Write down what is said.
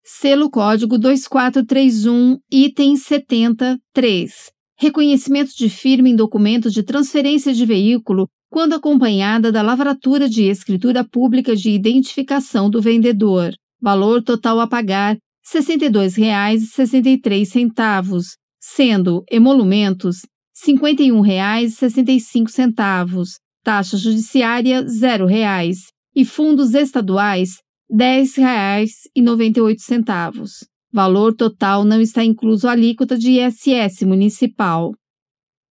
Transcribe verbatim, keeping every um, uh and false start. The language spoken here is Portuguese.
Selo código dois quatro três um, item setenta, três. Reconhecimento de firma em documentos de transferência de veículo quando acompanhada da lavratura de escritura pública de identificação do vendedor. Valor total a pagar, sessenta e dois reais e sessenta e três centavos, sendo emolumentos cinquenta e um reais e sessenta e cinco centavos, taxa judiciária zero reais e fundos estaduais dez reais e noventa e oito centavos. Valor total não está incluso a alíquota de I S S municipal.